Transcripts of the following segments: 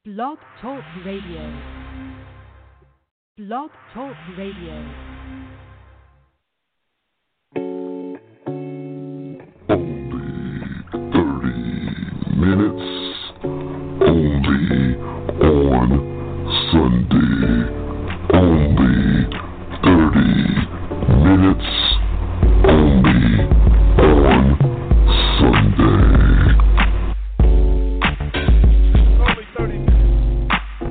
Blog Talk Radio. Blog Talk Radio. Minutes only on Sunday. Only 30 minutes only on Sunday. Only 30 minutes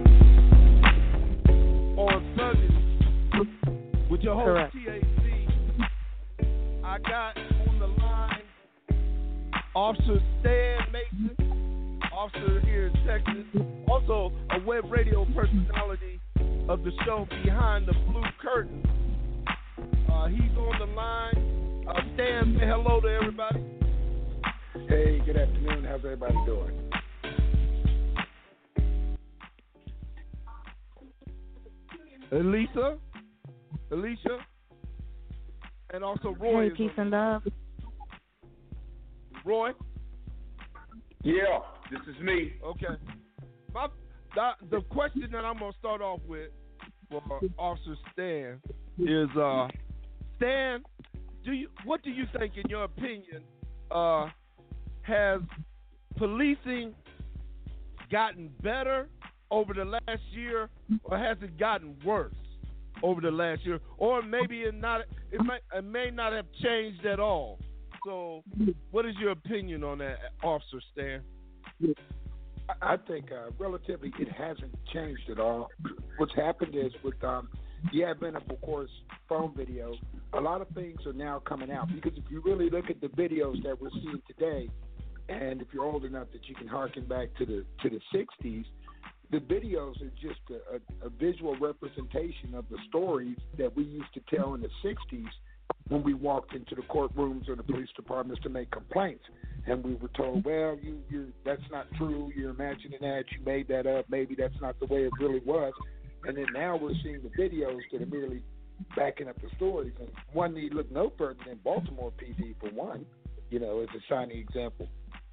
on Sunday with your host TAC. I got on the line Officer Stan Mason, officer here in Texas, also a web radio personality of the show Behind the Blue Curtain. He's on the line. Stan, say hello to everybody. Hey, good afternoon. How's everybody doing? Alicia, and also Roy. Hey, peace and love. Roy? Yeah, this is me. Okay. The question that I'm going to start off with for Officer Stan is, Stan, what do you think, in your opinion, has policing gotten better over the last year, or has it gotten worse over the last year? Or maybe it may not have changed at all. So, what is your opinion on that, Officer Stan? I think relatively it hasn't changed at all. What's happened is with the advent of course, phone video, a lot of things are now coming out. Because if you really look at the videos that we're seeing today, and if you're old enough that you can harken back to the 60s, the videos are just a visual representation of the stories that we used to tell in the 60s when we walked into the courtrooms or the police departments to make complaints. And we were told, well, that's not true, you're imagining that, you made that up, maybe that's not the way it really was. And then now we're seeing the videos that are merely backing up the stories. And one need look no further than Baltimore PD, for one, as a shining example.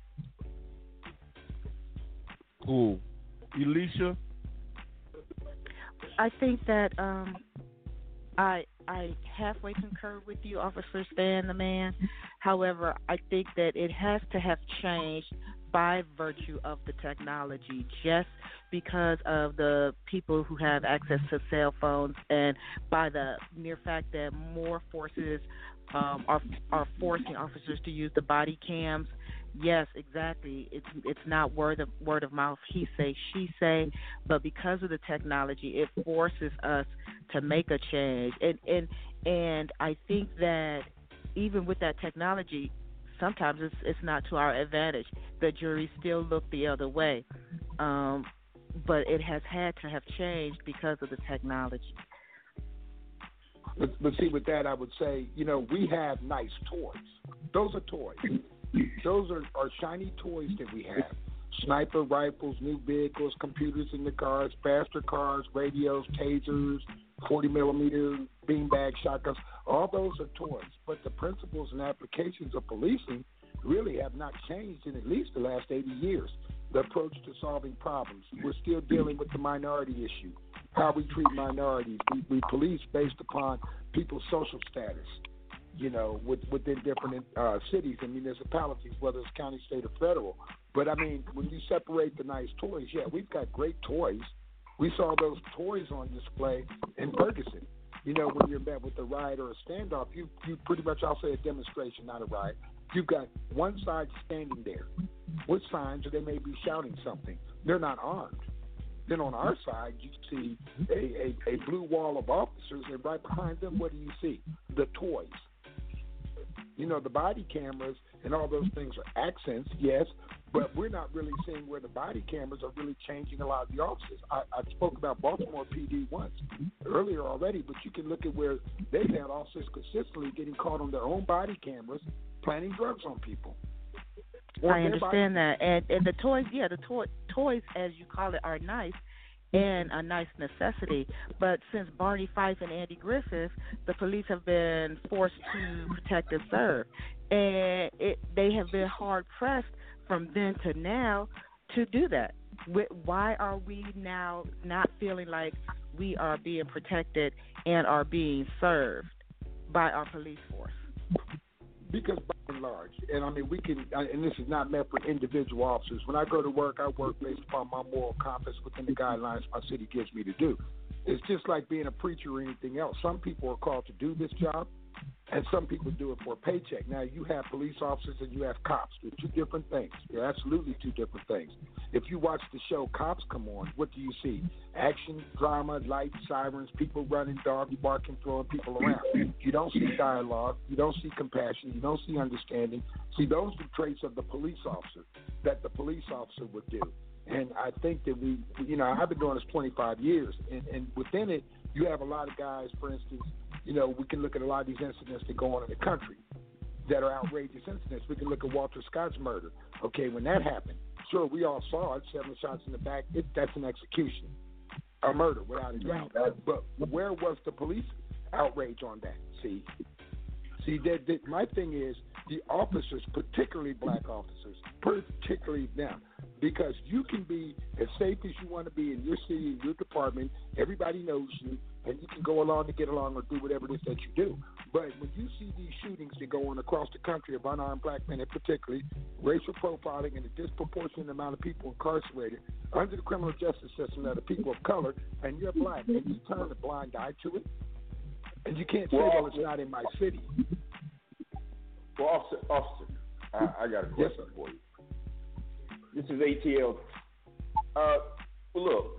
Cool. Alicia? I think that I halfway concur with you, Officer Stan, the man. However, I think that it has to have changed by virtue of the technology, just because of the people who have access to cell phones, and by the mere fact that more forces are forcing officers to use the body cams. Yes, exactly. It's not word of mouth, he say, she say, but because of the technology, it forces us to make a change. And I think that even with that technology, sometimes it's not to our advantage. The jury still look the other way, but it has had to have changed because of the technology. But see, with that, I would say, we have nice toys. Those are toys. Those are shiny toys that we have. Sniper rifles, new vehicles, computers in the cars, faster cars, radios, tasers, 40-millimeter beanbag shotguns. All those are toys. But the principles and applications of policing really have not changed in at least the last 80 years. The approach to solving problems. We're still dealing with the minority issue. How we treat minorities. We police based upon people's social status. Within different cities and municipalities, whether it's county, state, or federal. But, when you separate the nice toys, yeah, we've got great toys. We saw those toys on display in Ferguson. When you're met with a riot or a standoff, you pretty much, I'll say a demonstration, not a riot. You've got one side standing there with signs, or they may be shouting something. They're not armed. Then on our side, you see a blue wall of officers, and right behind them, what do you see? The toys. The body cameras and all those things are accents, yes, but we're not really seeing where the body cameras are really changing a lot of the officers. I spoke about Baltimore PD once earlier already, but you can look at where they've had officers consistently getting caught on their own body cameras planting drugs on people. I understand that. And the toys, the toys, as you call it, are nice and a nice necessity. But since Barney Fife and Andy Griffith, the police have been forced to protect and serve. And they have been hard-pressed from then to now to do that? Why are we now not feeling like we are being protected and are being served by our police force? Because by and large, and I mean, we can, and this is not meant for individual officers. When I go to work, I work based upon my moral compass within the guidelines my city gives me to do. It's just like being a preacher or anything else. Some people are called to do this job, and some people do it for a paycheck. Now, you have police officers and you have cops. They're two different things. They're absolutely two different things. If you watch the show Cops Come On, what do you see? Action, drama, lights, sirens, people running, dogs barking, throwing people around. You don't see dialogue. You don't see compassion. You don't see understanding. See, those are traits of the police officer that the police officer would do. And I think that I've been doing this 25 years, and within it, you have a lot of guys, for instance, we can look at a lot of these incidents that go on in the country that are outrageous incidents. We can look at Walter Scott's murder. Okay, when that happened, sure, we all saw it, 7 shots in the back. That's an execution, a murder, without a doubt. But where was the police outrage on that? See, my thing is the officers, particularly black officers, particularly them, because you can be as safe as you want to be in your city, in your department. Everybody knows you, and you can go along to get along or do whatever it is that you do. But when you see these shootings that go on across the country of unarmed black men, and particularly racial profiling and a disproportionate amount of people incarcerated under the criminal justice system that are people of color, and you're black, and you turn a blind eye to it, and you can't say, well, it's not in my city. Well, officer, I got a question for you. This is ATL. Look,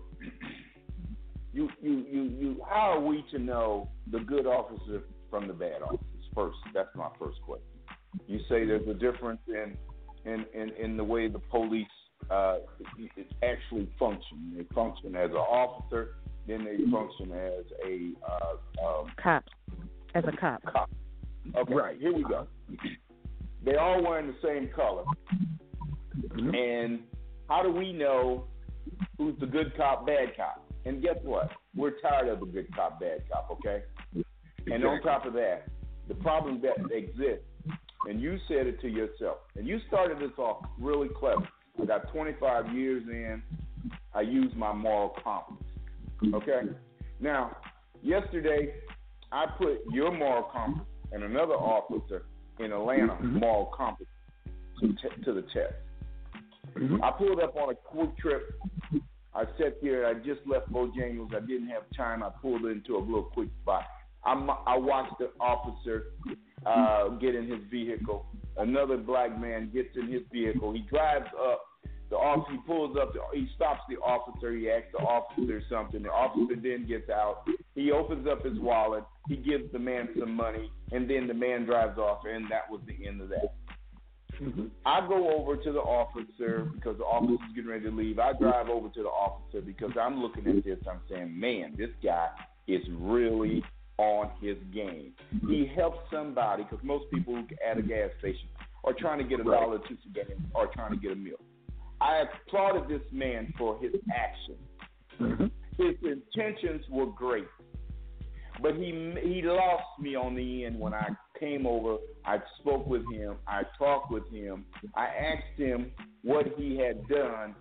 you. How are we to know the good officer from the bad officers? First, that's my first question. You say there's a difference in the way the police actually function. They function as an officer, then they function as a cop. As a cop. Okay, right. Here we go. They all wearing the same color. Mm-hmm. And how do we know who's the good cop, bad cop? And guess what? We're tired of the good cop, bad cop, okay? Exactly. And on top of that, the problem that exists, and you said it to yourself, and you started this off really clever. I got 25 years in, I use my moral compass, okay? Now, yesterday, I put your moral compass and another officer in Atlanta moral compass to the test. Mm-hmm. I pulled up on a quick trip. I sat here. I just left Bojangles. I didn't have time. I pulled into a real quick spot. I watched the officer get in his vehicle. Another black man gets in his vehicle. He drives up. The officer, he pulls up. He stops the officer. He asks the officer something. The officer then gets out. He opens up his wallet. He gives the man some money, and then the man drives off, and that was the end of that. Mm-hmm. I go over to the officer because the officer's getting ready to leave. I drive over to the officer because I'm looking at this. I'm saying, man, this guy is really on his game. He helps somebody because most people at a gas station are trying to get $1 or $2 or trying to get a meal. I applauded this man for his action. Mm-hmm. His intentions were great, but he lost me on the end when I came over. I spoke with him. I talked with him. I asked him what he had done.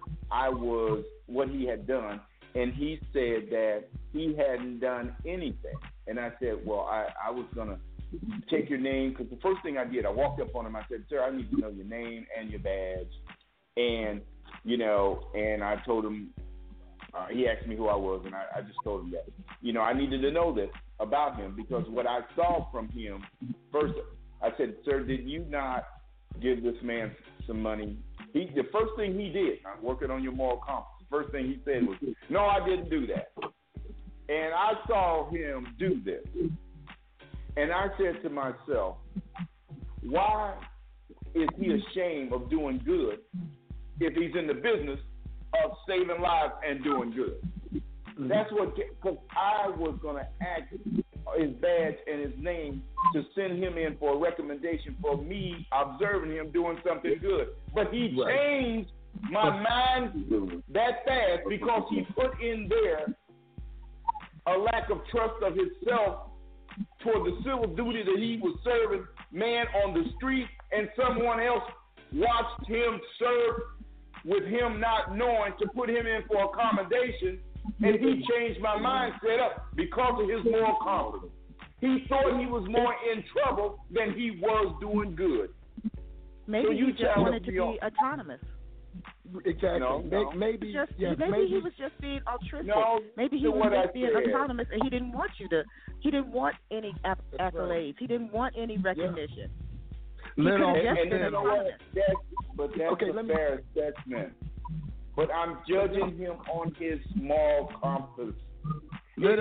And he said that he hadn't done anything. And I said, well, I was going to take your name, because the first thing I did, I walked up on him. I said, sir, I need to know your name and your badge. And, and I told him, he asked me who I was, and I just told him that, I needed to know this about him, because what I saw from him, first, I said, sir, did you not give this man some money? The first thing he did, I'm working on your moral compass, the first thing he said was, no, I didn't do that. And I saw him do this. And I said to myself, why is he ashamed of doing good if he's in the business of saving lives and doing good? Mm-hmm. That's what, because I was going to ask his badge and his name to send him in for a recommendation for me observing him doing something good. But he changed my mind that fast because he put in there a lack of trust of himself toward the civil duty that he was serving man on the street, and someone else watched him serve with him not knowing to put him in for accommodation, and he changed my mindset up because of his moral confidence. He thought he was more in trouble than he was doing good. Maybe So he just wanted to be autonomous. Exactly. No. Maybe he was just being altruistic. No, maybe he was just being autonomous, and he didn't want He didn't want any accolades. Right. He didn't want any recognition. He could have just been autonomous. That's a fair assessment. But I'm judging him on his moral compass. There's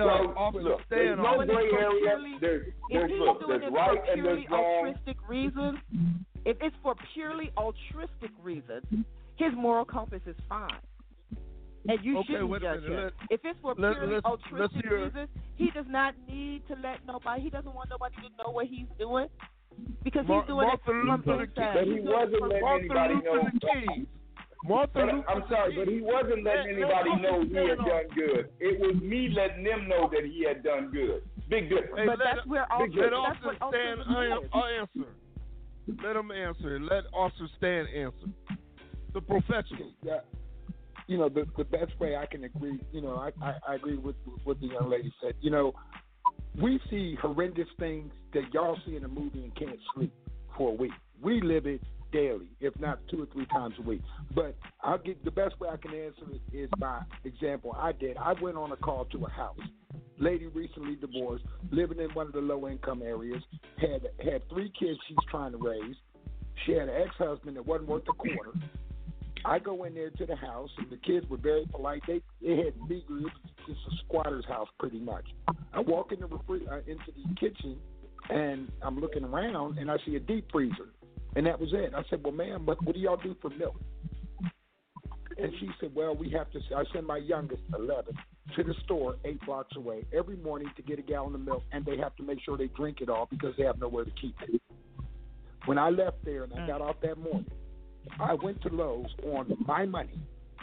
no gray area. There's right and there's wrong. Altruistic reasons, if it's for purely altruistic reasons, his moral compass is fine. And you shouldn't judge him. If it's for purely altruistic reasons, he does not need to let nobody. He doesn't want nobody to know what he's doing because he's doing it from inside. But he wasn't letting anybody know. I'm sorry, but he wasn't letting anybody know he had done good. It was me letting them know that he had done good. Big difference. But that's where Officer Stan answer. Let him answer. Let Officer Stan answer. The professional. Yeah. You know, the best way I can agree, you know, I agree with what the young lady said. You know, we see horrendous things that y'all see in a movie and can't sleep for a week. We live it daily, if not 2 or 3 times a week. But I'll get the best way I can answer it is by example. I went on a call to a house. Lady recently divorced, living in one of the low income areas, had 3 kids she's trying to raise. She had an ex-husband that wasn't worth a quarter. I go in there to the house, and the kids were very polite. They had meager, it was just a squatter's house pretty much. I walk into the kitchen, and I'm looking around, and I see a deep freezer. And that was it. I said, well, ma'am, what do y'all do for milk? And she said, well, I send my youngest, 11, to the store 8 blocks away every morning to get a gallon of milk, and they have to make sure they drink it all because they have nowhere to keep it. When I left there and I got off that morning, I went to Lowe's on my money.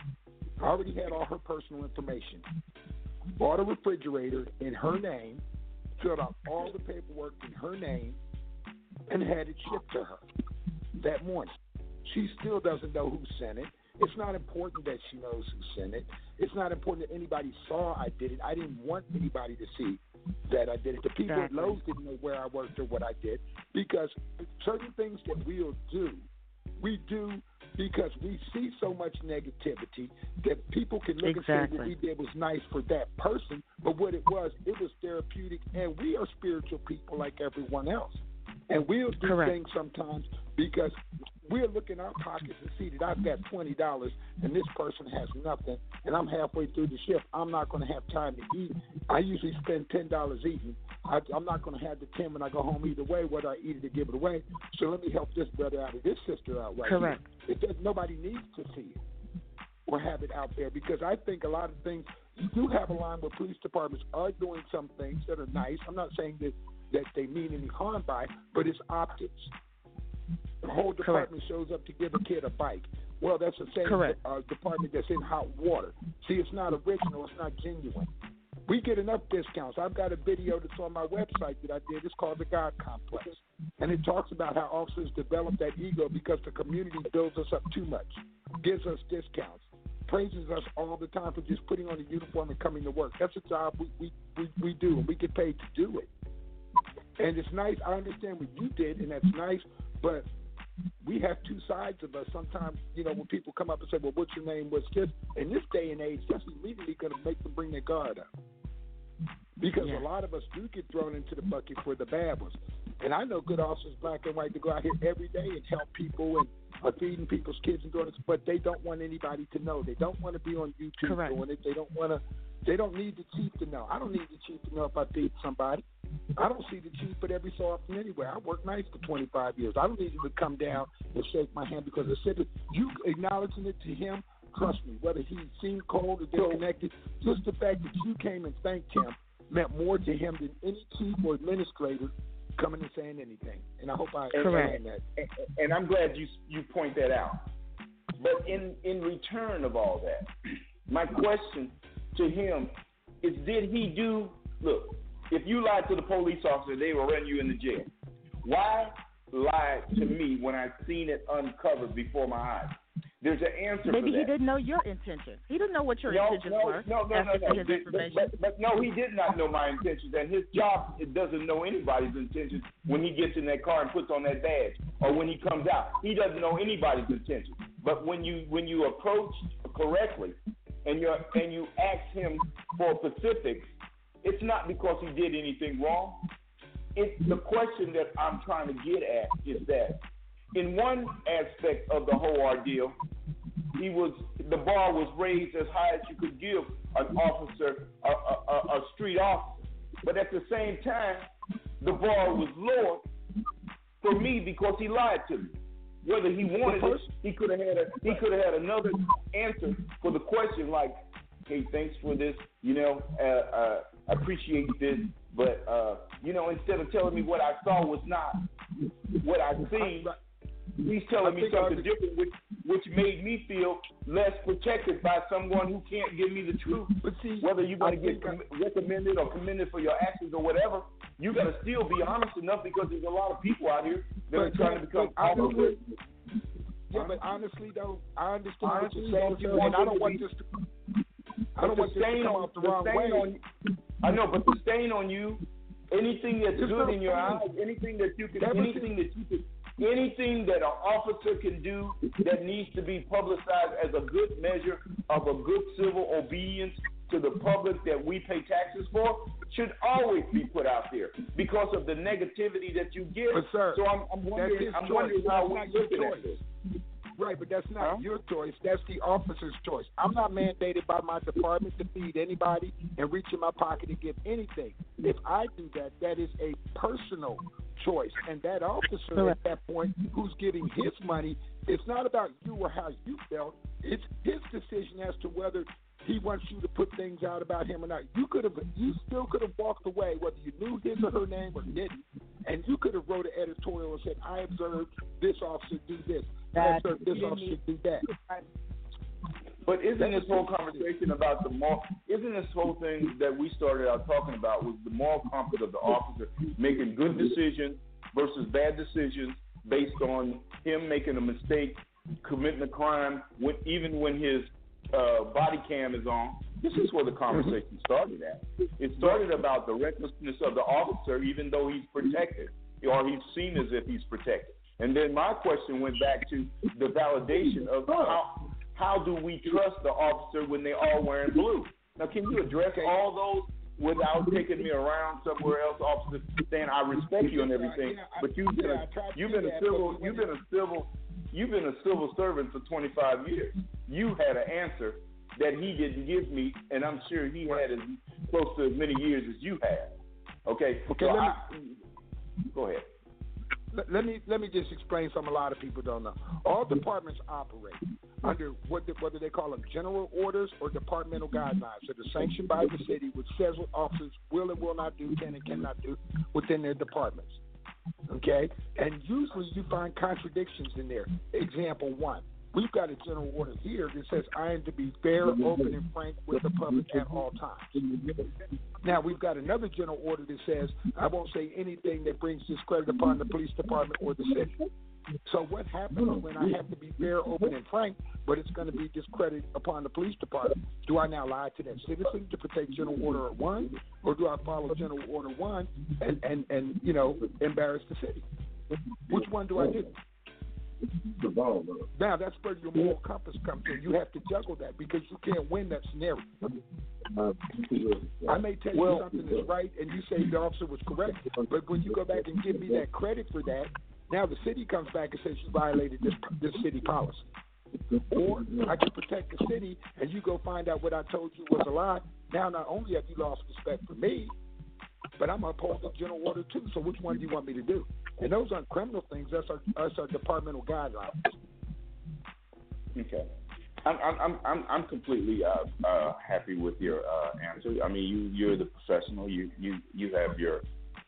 I already had all her personal information. Bought a refrigerator in her name, filled out all the paperwork in her name, and had it shipped to her that morning. She still doesn't know who sent it. It's not important that she knows who sent it. It's not important that anybody saw I did it. I didn't want anybody to see that I did it. The people at Lowe's didn't know where I worked or what I did, because certain things that we'll do, we do because we see so much negativity that people can look and say what we did was nice for that person, but what it was therapeutic, and we are spiritual people like everyone else. And we'll do things sometimes because we'll look in our pockets and see that I've got $20 and this person has nothing, and I'm halfway through the shift. I'm not going to have time to eat. I usually spend $10 eating. I'm not going to have the 10 when I go home either way, whether I eat it or give it away. So let me help this brother out or this sister out right here. Nobody needs to see it or have it out there, because I think a lot of things, you do have a line where police departments are doing some things that are nice. I'm not saying that they mean any harm by, but it's optics. The whole department shows up to give a kid a bike. Well, that's the same department that's in hot water. See, it's not original. It's not genuine. We get enough discounts. I've got a video that's on my website that I did. It's called The God Complex. And it talks about how officers develop that ego because the community builds us up too much, gives us discounts, praises us all the time for just putting on a uniform and coming to work. That's a job we do, and we get paid to do it. And it's nice. I understand what you did, and that's nice, but we have two sides of us. Sometimes, you know, when people come up and say, well, what's your name? What's this? In this day and age, that's immediately going to make them bring their guard up. Because a lot of us do get thrown into the bucket for the bad ones. And I know good officers, black and white, to go out here every day and help people and are feeding people's kids and daughters, but they don't want anybody to know. They don't want to be on YouTube doing it. They don't need the chief to know. I don't need the chief to know if I feed somebody. I don't see the chief but every so often anywhere. I worked nights for 25 years. I don't need him to come down and shake my hand because I said it. You acknowledging it to him, trust me, whether he seemed cold or disconnected, just the fact that you came and thanked him meant more to him than any chief or administrator coming and saying anything. And I hope I understand that. And I'm glad you point that out. But in return of all that, my question to him is, did he do, look, if you lied to the police officer, they will run you into jail. Why lie to me when I've seen it uncovered before my eyes? There's an answer Maybe for that. he didn't know your intentions. He didn't know what your intentions were. No. His information. But no, he did not know my intentions, and his job it doesn't know anybody's intentions when he gets in that car and puts on that badge, or when he comes out. He doesn't know anybody's intentions. But when you approach correctly, and you ask him for specifics, it's not because he did anything wrong. It's the question that I'm trying to get at is that in one aspect of the whole ordeal, the bar was raised as high as you could give an officer, a street officer. But at the same time, the bar was lowered for me because he lied to me. Whether he wanted it, he could have had another answer for the question, like, "Hey, thanks for this. Appreciate this, but instead of telling me what I saw was not what I seen." He's telling me something different, which made me feel less protected by someone who can't give me the truth. But see, whether you're going to get recommended or commended for your actions or whatever, you got to still be honest enough because there's a lot of people out here that are trying to become officers. Yeah, but honestly, though, I understand what you're saying, and I don't want this to come off the wrong way. I know, but the stain on you, anything that's good in your eyes, anything that an officer can do that needs to be publicized as a good measure of a good civil obedience to the public that we pay taxes for should always be put out there because of the negativity that you get. But sir, so I'm wondering how we look at this. Right, but that's not your choice. That's the officer's choice. I'm not mandated by my department to feed anybody and reach in my pocket and give anything. If I do that, that is a personal choice. And that officer at that point who's getting his money, it's not about you or how you felt. It's his decision as to whether he wants you to put things out about him or not. You still could have walked away, whether you knew his or her name or didn't, and you could have wrote an editorial and said, "I observed this officer do this. I observed this officer do that." But isn't this whole conversation about isn't this whole thing that we started out talking about was the moral compass of the officer making good decisions versus bad decisions based on him making a mistake, committing a crime, even when his body cam is on? This is where the conversation started at. It started about the recklessness of the officer, even though he's protected, or he's seen as if he's protected. And then my question went back to the validation of how do we trust the officer when they're all wearing blue? Now, can you address all those without taking me around somewhere else, officer, saying I respect you and everything, but you've been a civil servant for 25 years. You had an answer that he didn't give me, and I'm sure he had as close to as many years as you had. Okay. So go ahead. Let me just explain something a lot of people don't know. All departments operate under whether they call them general orders or departmental guidelines that are sanctioned by the city, which says what officers will and will not do, can and cannot do within their departments. Okay? And usually you find contradictions in there. Example one. We've got a general order here that says I am to be fair, open, and frank with the public at all times. Now, we've got another general order that says I won't say anything that brings discredit upon the police department or the city. So what happens when I have to be fair, open, and frank, but it's going to be discredit upon the police department? Do I now lie to that citizen to protect General Order 1, or do I follow General Order 1 and embarrass the city? Which one do I do? Now, that's where your moral compass comes in. You have to juggle that because you can't win that scenario. I may tell you something is right, and you say the officer was correct, but when you go back and give me that credit for that, now the city comes back and says you violated this city policy. Or I can protect the city, and you go find out what I told you was a lie. Now, not only have you lost respect for me, but I'm upholding General Order 2, so which one do you want me to do? And those aren't criminal things. That's our departmental guidelines. Okay. I'm completely happy with your answer. I mean, you're the professional. You have your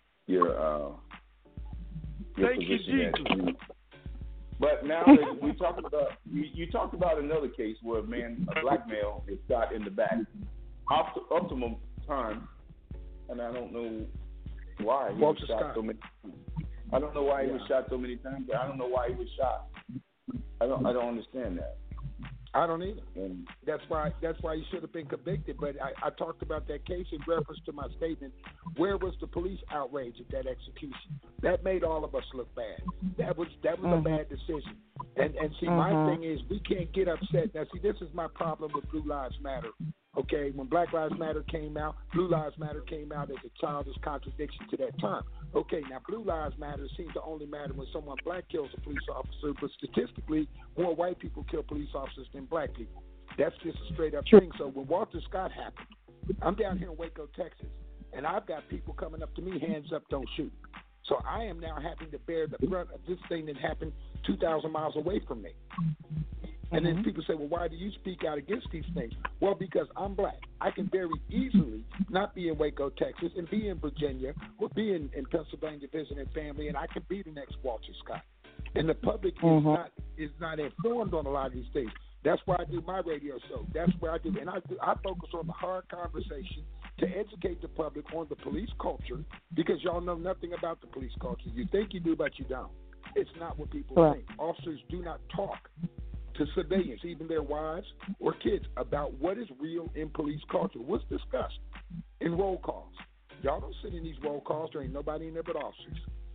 Thank position. You, but now we talked about you talked about another case where a black male is shot in the back. Optimum time, and I don't know why he was shot so many times. I don't know why he was shot so many times. But I don't know why he was shot. I don't understand that. I don't either. And That's why he should have been convicted. But I talked about that case in reference to my statement. Where was the police outrage at that execution? That made all of us look bad. That was a bad decision. And see, my thing is we can't get upset. Now, see, this is my problem with Blue Lives Matter. Okay, when Black Lives Matter came out, Blue Lives Matter came out as a childish contradiction to that term. Okay, now Blue Lives Matter seems to only matter when someone black kills a police officer, but statistically, more white people kill police officers than black people. That's just a straight up thing. So when Walter Scott happened, I'm down here in Waco, Texas, and I've got people coming up to me, hands up, don't shoot. So I am now having to bear the brunt of this thing that happened 2,000 miles away from me. And then people say, well, why do you speak out against these things? Well, because I'm black. I can very easily not be in Waco, Texas, and be in Virginia or be in Pennsylvania visiting family, and I can be the next Walter Scott. And the public is not informed on a lot of these things. That's why I do my radio show. That's where I do. And I focus on the hard conversation to educate the public on the police culture, because y'all know nothing about the police culture. You think you do, but you don't. It's not what people think. Officers do not talk to civilians, even their wives or kids, about what is real in police culture. What's discussed in roll calls? Y'all don't sit in these roll calls. There ain't nobody in there but officers.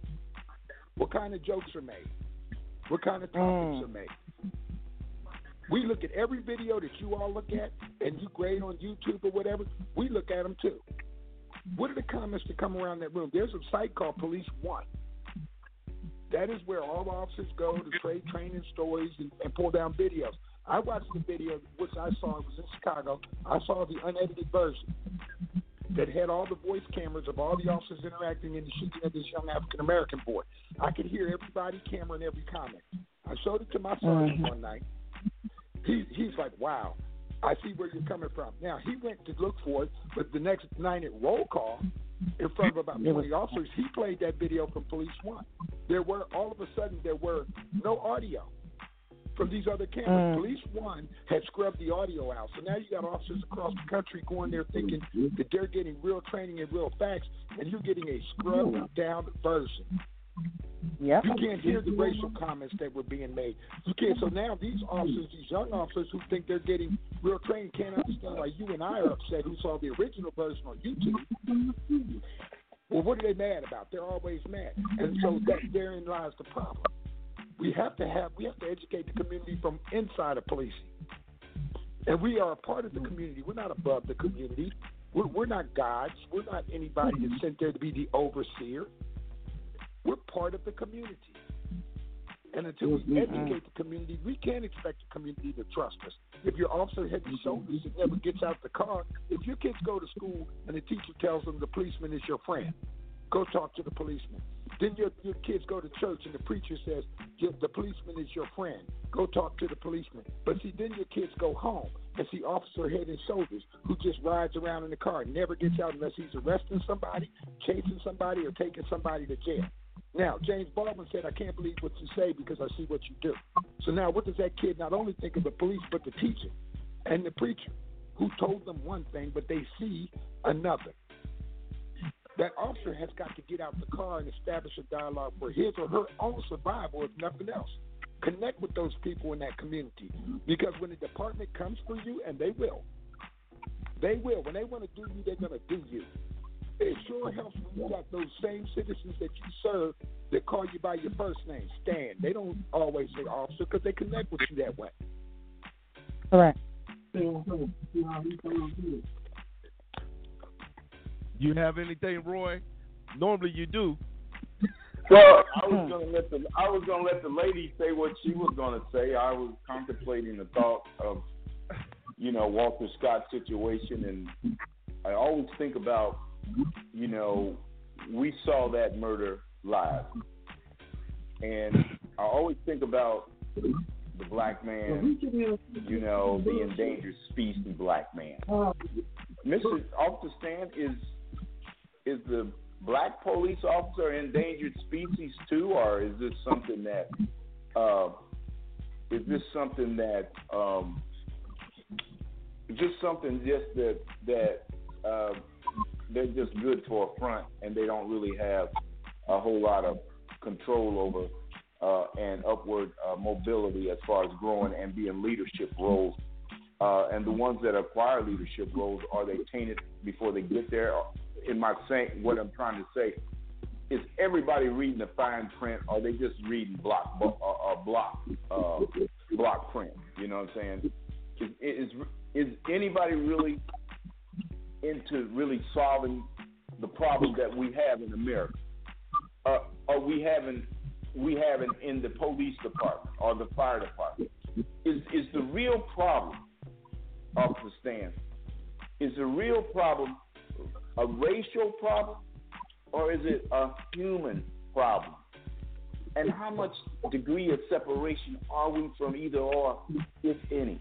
What kind of jokes are made? What kind of topics are made? We look at every video that you all look at and you grade on YouTube or whatever. We look at them too. What are the comments that come around that room? There's a site called Police One. That is where all officers go to trade training stories and pull down videos. I watched the video, which I saw, it was in Chicago. I saw the unedited version that had all the voice cameras of all the officers interacting in the shooting of this young African-American boy. I could hear everybody, camera, and every comment. I showed it to my sergeant one night. He's like, wow, I see where you're coming from. Now, he went to look for it, but the next night at roll call, in front of about 20 officers, he played that video from Police One. All of a sudden, there were no audio from these other cameras. Police One had scrubbed the audio out. So now you got officers across the country going there thinking that they're getting real training and real facts, and you're getting a scrubbed down version. Yep. You can't hear the racial comments that were being made. You can't. So now these officers, these young officers who think they're getting real training, can't understand why you and I are upset who saw the original version on YouTube. Well, what are they mad about? They're always mad. And so therein lies the problem. We have to educate the community from inside of policing. And we are a part of the community. We're not above the community. We're not gods. We're not anybody that's sent there to be the overseer. We're part of the community. And until we educate the community, we can't expect the community to trust us. If your officer head and shoulders and never gets out the car, if your kids go to school and the teacher tells them the policeman is your friend, go talk to the policeman. Then your kids go to church and the preacher says the policeman is your friend, go talk to the policeman. But see, then your kids go home and see Officer Head and Shoulders who just rides around in the car, never gets out unless he's arresting somebody, chasing somebody, or taking somebody to jail. Now, James Baldwin said, I can't believe what you say because I see what you do. So now what does that kid not only think of the police, but the teacher and the preacher who told them one thing, but they see another? That officer has got to get out the car and establish a dialogue for his or her own survival, if nothing else. Connect with those people in that community. Because when the department comes for you, and they will. When they want to do you, they're going to do you. It sure helps when you got those same citizens that you serve that call you by your first name, Stan. They don't always say officer because they connect with you that way. Correct. You have anything, Roy? Normally you do. Well, I was gonna let the lady say what she was gonna say. I was contemplating the thought of, Walter Scott's situation, and I always think about, we saw that murder live, and I always think about the black man, the endangered species black man. Mr. Officer Stan, is the black police officer an endangered species too, or is this something that they're just good for a front and they don't really have a whole lot of control over and upward mobility as far as growing and being leadership roles. And the ones that acquire leadership roles, are they tainted before they get there? What I'm trying to say is, everybody reading the fine print, or are they just reading block print? You know what I'm saying? Is anybody really into really solving the problem that we have in America? Or we haven't in the police department or the fire department? Is the real problem, Officer Stan, is the real problem a racial problem, or is it a human problem? And how much degree of separation are we from either or, if any?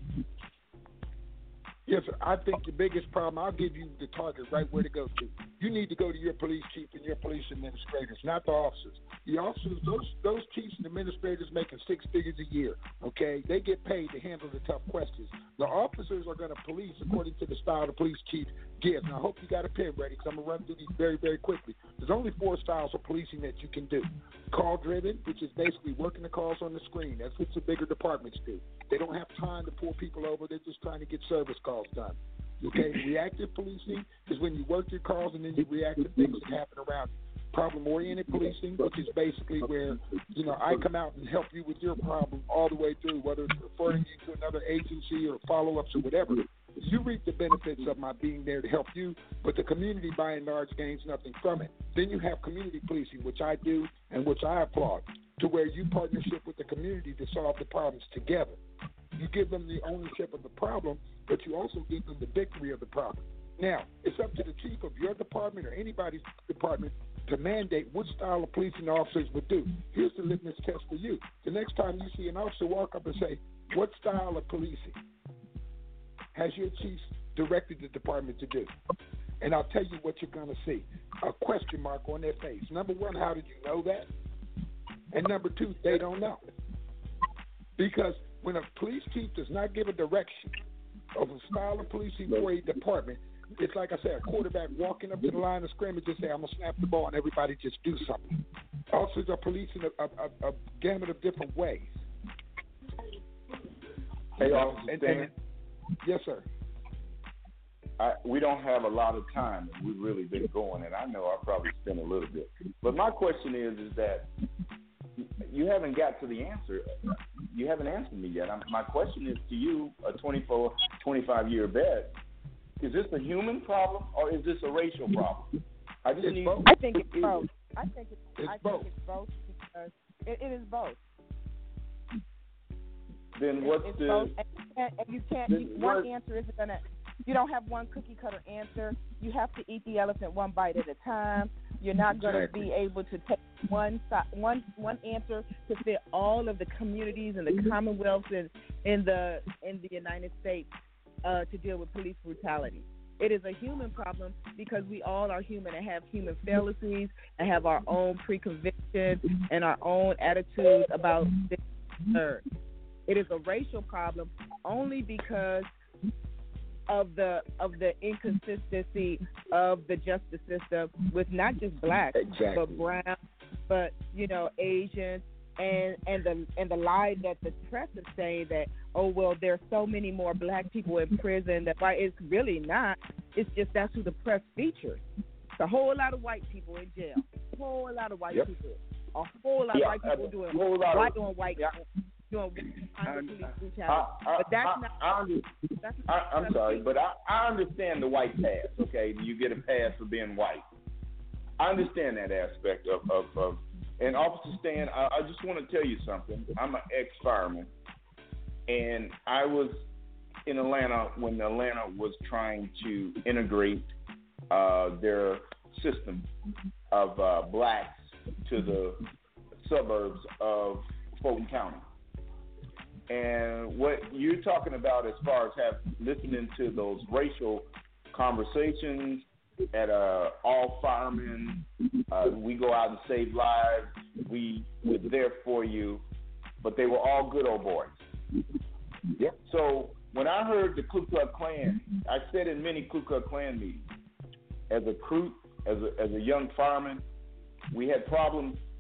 Yes, sir. I think the biggest problem, I'll give you the target right where to go to. You need to go to your police chief and your police administrators, not the officers. The officers, those chiefs and administrators making six figures a year, okay? They get paid to handle the tough questions. The officers are going to police according to the style the police chief gives. Now, I hope you got a pen ready, because I'm going to run through these very, very quickly. There's only 4 styles of policing that you can do. Call-driven, which is basically working the calls on the screen. That's what the bigger departments do. They don't have time to pull people over. They're just trying to get service calls done. Okay, reactive policing is when you work your calls and then you react to things that happen around you. Problem-oriented policing, which is basically where, I come out and help you with your problem all the way through, whether it's referring you to another agency or follow-ups or whatever. You reap the benefits of my being there to help you, but the community, by and large, gains nothing from it. Then you have community policing, which I do and which I applaud, to where you partnership with the community to solve the problems together. You give them the ownership of the problem, but you also give them the victory of the problem. Now, it's up to the chief of your department or anybody's department to mandate what style of policing officers would do. Here's the litmus test for you. The next time you see an officer walk up and say, what style of policing has your chief directed the department to do? And I'll tell you what you're going to see. A question mark on their face. Number one, how did you know that? And number two, they don't know. Because when a police chief does not give a direction of a style of policing for a department, it's like I said, a quarterback walking up to the line of scrimmage and say, I'm going to snap the ball, and everybody just do something. Officers are policing a gamut of different ways. Hey, Officer Stan. Yes, sir. We don't have a lot of time. We've really been going, and I know I'll probably spend a little bit. But my question is that you haven't got to the answer. You haven't answered me yet. My question is to you, a 24, 25-year vet. Is this a human problem or is this a racial problem? I think it's both. I think it's both because it is both. Then what's it's the? Both. And you can't. One answer isn't gonna. You don't have one cookie cutter answer. You have to eat the elephant one bite at a time. You're not going to be able to take one answer to fit all of the communities and the commonwealths in the United States to deal with police brutality. It is a human problem because we all are human and have human fallacies and have our own preconvictions and our own attitudes about this and third. It is a racial problem only because of the inconsistency of the justice system with not just blacks, but brown, but Asians, and the lie that the press is saying that there's so many more black people in prison that why it's really not. It's just that's who the press features. It's a whole lot of white people in jail. A whole lot of white people. A whole lot of white people doing white. I'm sorry, but I understand the white pass. Okay, you get a pass for being white. I understand that aspect of and Officer Stan, I just want to tell you something. I'm an ex-fireman, and I was in Atlanta when Atlanta was trying to integrate their system of blacks to the suburbs of Fulton County. And what you're talking about as far as listening to those racial conversations at all firemen, we go out and save lives, we were there for you, but they were all good old boys. Yep. So when I heard the Ku Klux Klan, I said in many Ku Klux Klan meetings, as a young fireman, we had problems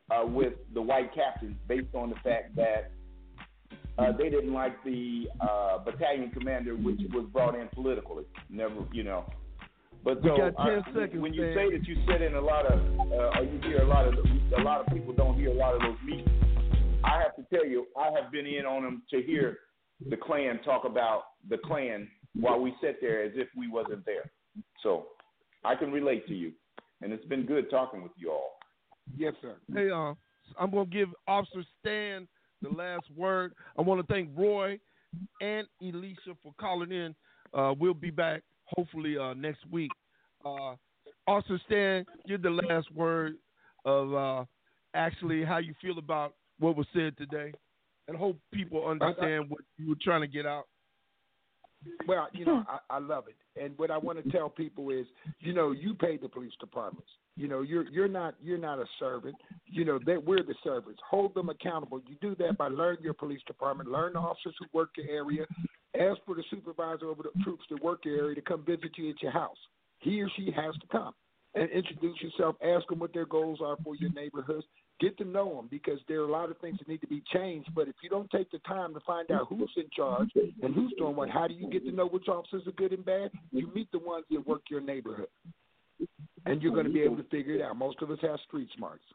with the white captains based on the fact that they didn't like the battalion commander, which was brought in politically. Never, But we so got 10 seconds, when you man. say that you sit in a lot of, or you hear a lot of people don't hear a lot of those meetings. I have to tell you, I have been in on them to hear the Klan talk about the Klan while we sit there as if we wasn't there. So I can relate to you, and it's been good talking with you all. Yes, sir. Hey, I'm going to give Officer Stan the last word. I want to thank Roy and Elisha for calling in. We'll be back hopefully next week. Officer Stan, give the last word of actually how you feel about what was said today, and hope people understand what you were trying to get out. Well, I love it, and what I want to tell people is, you pay the police departments. You're not a servant. That we're the servants. Hold them accountable. You do that by learning your police department, learn the officers who work your area, ask for the supervisor over the troops that work your area to come visit you at your house. He or she has to come and introduce yourself. Ask them what their goals are for your neighborhoods. Get to know them, because there are a lot of things that need to be changed. But if you don't take the time to find out who's in charge and who's doing what, how do you get to know which officers are good and bad? You meet the ones that work your neighborhood, and you're going to be able to figure it out. Most of us have street smarts.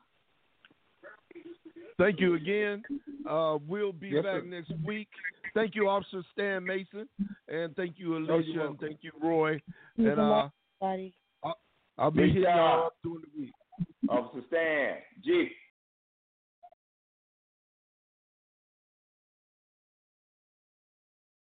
Thank you again. We'll be back sir. next week. Thank you, Officer Stan Mason, and thank you, Alicia, and thank you, Roy. And Buddy. I'll be here during the week. Officer Stan, G.